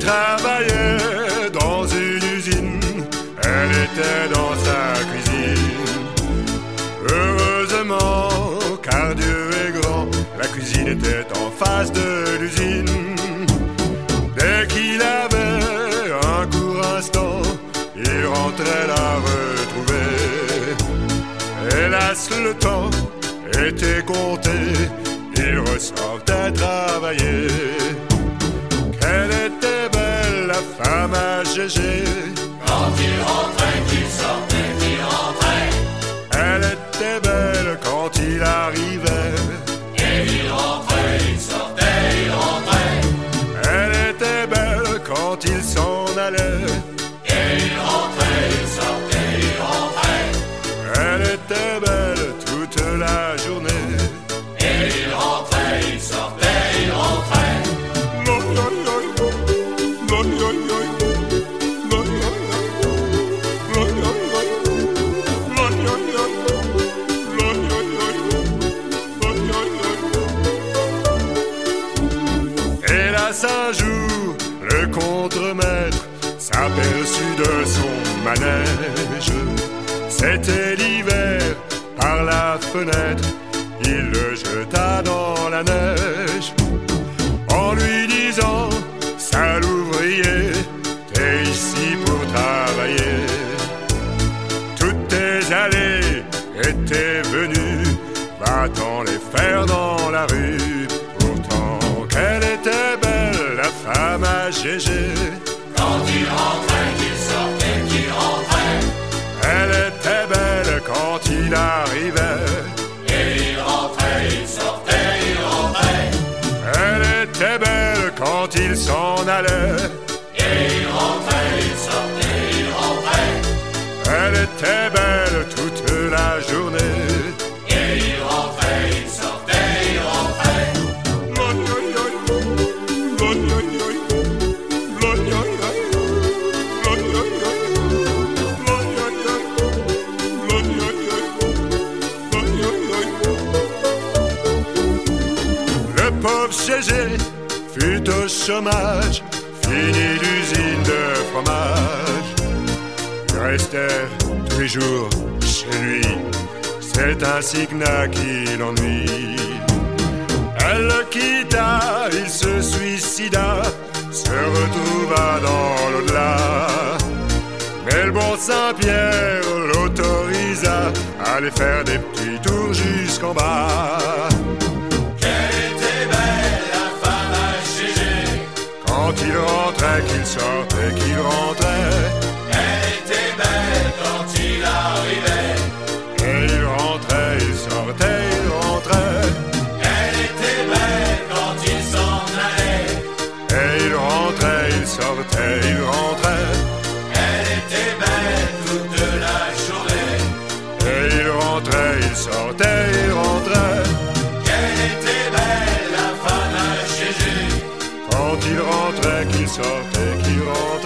travaillait dans une usine, elle était dans sa cuisine. Heureusement, car Dieu est grand, la cuisine était en face de l'usine. Dès qu'il avait un court instant, il rentrait la retrouver. Hélas, le temps était compté, il ressortait travailler. Quelle était belle la femme à Gégé. Quand il rentrait, qu'il sortait, qu'il rentrait. Elle était belle quand il arrivait. Et il rentrait, il sortait, il rentrait. Elle était belle quand il s'en allait. Et il rentrait, il sortait, il rentrait. Elle était belle toute la journée. Et il rentrait, il sortait, il rentrait. Hélas, un jour, le contremaître s'aperçut de son manège. C'était l'hiver, par la fenêtre, il le jeta dans la neige. En lui disant, sale ouvrier, t'es ici pour travailler. Toutes tes allées étaient venues, va-t'en les faire dans la rue. Pourtant, qu'elle était belle, la femme à Gégé. Quand il rentrait, qu'il sortait, qu'il rentrait. Elle était belle quand il arrivait. Et il rentrait, il sortait, il rentrait. Elle était belle quand il s'en allait. Et il rentrait, il sortait, il rentrait. Elle était belle toute la journée. Et il rentrait, il sortait, il rentrait. Le pauvre Gégé fut au chômage, fini l'usine de fromage. Il restait tous les jours chez lui, c'est ainsi que naquit l'ennui. Elle le quitta, il se suicida, se retrouva dans l'au-delà. Mais le bon Saint-Pierre l'autorisa à aller faire des petits tours jusqu'en bas. Quelle était belle la femme à Gégé. Quand il rentrait, qu'il sortait, qu'il rentrait. Elle était belle quand il arrivait. Et il rentrait, il sortait, il rentrait. Elle était belle quand il s'en allait. Et il rentrait, il sortait, il rentrait. Elle était belle toute la journée. Et il rentrait, il sortait, il rentrait. Quelle était belle la femme à Gégé. Quand il rentrait, qu'il sortait, qu'il rentrait.